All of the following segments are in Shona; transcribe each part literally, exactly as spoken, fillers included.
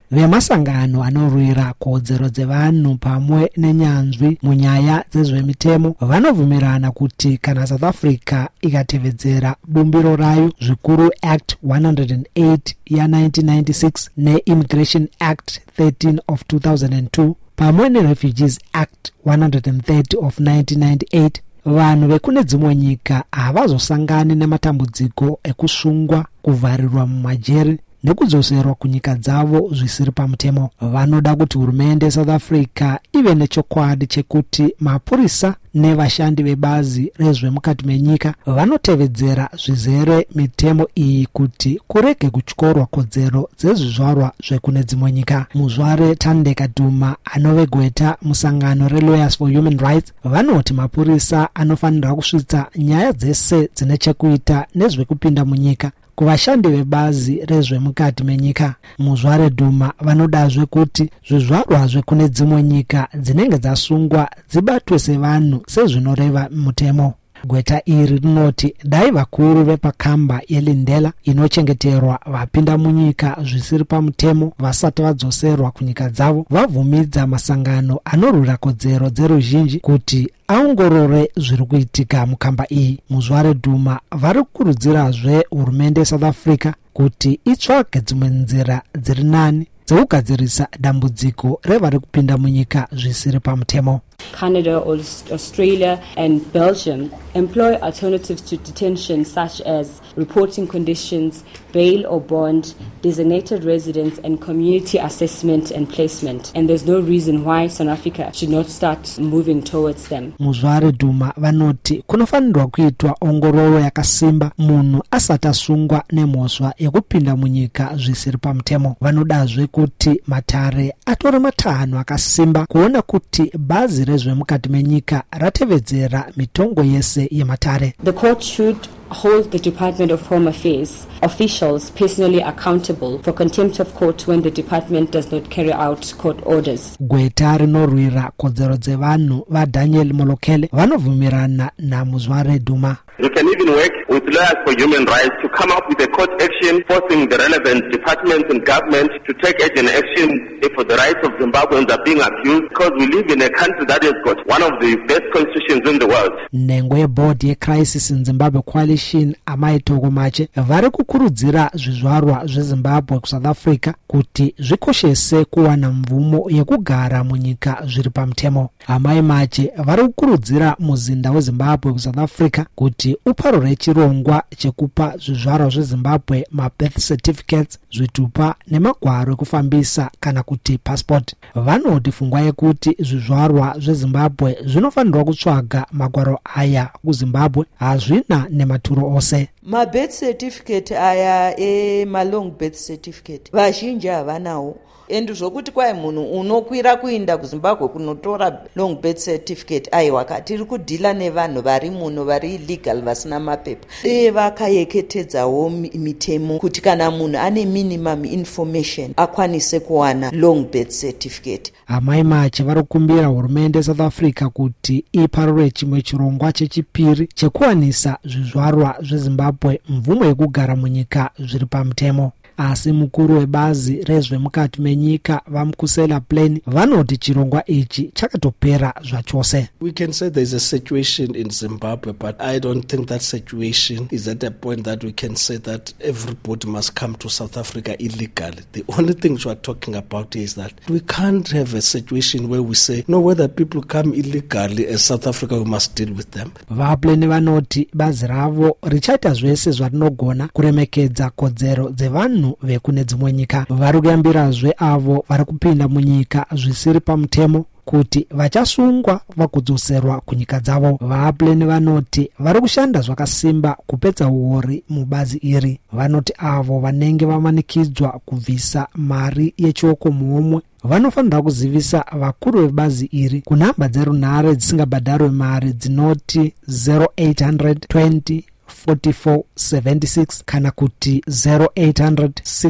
vemasangano anorwira kodzero dzevanhu pamwe nenyanzvi munyaya dzezvemitemo vanovhumirana kuti kana South Africa ikatevedzera bumbiro rayo zvikuru Act one hundred eight ya nineteen ninety-six neImmigration Act thirteen of two thousand two pamwe neRefugees Act one hundred thirty of nineteen ninety-eight, vanhu vekune dzimwe nyika havazosangani nematambudziko ekusungwa, kuvharirwa mumajeri nekudzoserwa kunyika dzavo zvisiri pamutemo. Vanoda kuti hurumende yeSouth Africa ive nechokwadi chekuti mapurisa nevashandi vebazi rezvemukati menyika vanotevedzera zvizere mitemo iyi kuti kurege kutyorwa kodzero dzezvizvarwa zvekune dzimwe nyika. Muzvare Thandeka Duma anove gweta musangano reLawyers for Human Rights vanoti mapurisa anofanira kusvitsa nyaya dzese dzine chekuita nezvekupinda munyika kuvashandi vebazi rezvemukati menyika. Muzvare Duma vanodazve kuti zvizvarwa zvekune dzimwe nyika dzinenge dzasungwa dzibatwe sevanhu sezvinoreva mutemo. Gweta iri rinoti dai vakuru vepakamba yeLindela inochengeterwa vapinda munyika zvisiri pamutemo vasati vadzoserwa kunyika dzavo vabvumidza masangano anorwira kodzero dzeruzhinji kuti aongorore zviri kuitika mukamba iyi. Muzvare Duma vari kukurudzirazve hurumende yeSouth Africa kuti itsvage dzimwe nzira dziri nani dzekugadzirisa dambudziko revari kupinda munyika zvisiri pamutemo. Canada, Australia and Belgium employ alternatives to detention such as reporting conditions, bail or bond, designated residence and community assessment and placement. And there's no reason why South Africa should not start moving towards them. Muzvare Duma vanoti kunofanirwa kuitwa ongororo yakasimba munhu asati asungwa nemhosva yekupinda munyika zvisiri pamutemo. Vanodazve kuti matare atore matanho akasimba kuona kuti bazi rezvemukati menyika ratevedzera mitongo yese yematare. The court should hold the Department of Home Affairs officials personally accountable for contempt of court when the department does not carry out court orders. Gweta rinorwira kodzero dzevanhu vaDaniel Molokele vanovhumirana naMuzvare Duma. We can even work with Lawyers for Human Rights to come up with a court action forcing the relevant departments and government to take urgent action if the rights of Zimbabweans are being abused, because we live in a country that has got one of the best constitutions in the world. Nengwe board ye Crisis in Zimbabwe Coalition amaitoko mache vari kukurudzira zvizvarwa zveZimbabwe kuSouth Africa kuti zvikoshese kuwana mvumo yekugara munyika zviri pamutemo. Amai mache vari kukurudzira muzinda weZimbabwe kuSouth Africa kuti uparure chirongwa chekupa zvizvarwa zveZimbabwe mabirth certificates, zvitupa nemagwaro ekufambisa kana kuti passport. Vanoti pfungwa yekuti zvizvarwa zveZimbabwe zvinofanirwa kutsvaga magwaro aya kuZimbabwe hazvina nematuro ose. Ma birth certificate aya e malong birth certificate vazhinji havanawo. Endu zvokuti kwai munhu unokwira kuinda kuZimbabwe kunotora long birth certificate aiwa tiri kudhila nevanhu vari muno vari illegal vasina mapepa. Dei vakayeketedzawo mitemo kuti kana munhu ane minimum information akwanise kuwana long birth certificate. Amai mache vari kukumbira hurumende yeSouth Africa kuti iparure chimwe chirongwa chechipiri chekuwanisa zvizvarwa zveZimbabwe mvumo yekugara munyika zviri pamutemo. Asi mukuru webazi rezvemukati menyika vaMkusela Plain vanoti chirongwa ichi chakatopera zvachose. We can say there's a situation in Zimbabwe, but I don't think that situation is at a point that we can say that everybody must come to South Africa illegally. The only thing we are talking about is that we can't have a situation where we say, no, whether people come illegally as South Africa, we must deal with them. VaPlain vanoti bazi ravo richaita zvese zvarinogona kuremekedza kodzero dzevanhu vekune dzimwe nyika. Vari kuyambirazve avo vari kupinda munyika zvisiri pamutemo kuti vachasungwa vakudzoserwa kunyika dzavo. VaPlain vanoti vari kushanda zvakasimba kupedza uori mubazi iri. Vanoti avo vanenge vamanikidzwa kubvisa mari yechioko muomwe vanofanira kuzivisa vakuru vebazi iri kunhamba dzerunhare dzisingabhadharwe mari dzinoti zero eight hundred twenty forty-four seventy-six kana kuti zero eight hundred sixty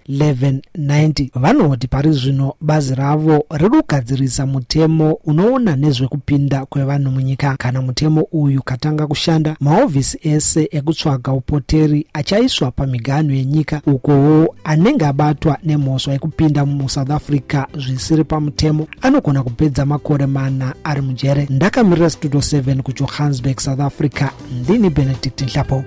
eleven ninety. Vanoti pari zvino bazi ravo riri kugadzirisa mutemo unoona nezvekupinda kwevanhu munyika. Kana mutemo uyu katanga kushanda, mahofisi ese ekutsvaga upoteri achaiswa pamiganhu yenyika, ukowo anenge abatwa nemhosva yekupinda muSouth Africa zvisiri pamutemo anogona kupedza makore mana ari mujere. Ndakamirira Studio seven kuJohannesburg, South Africa. Ndini Benedict Nhlapo.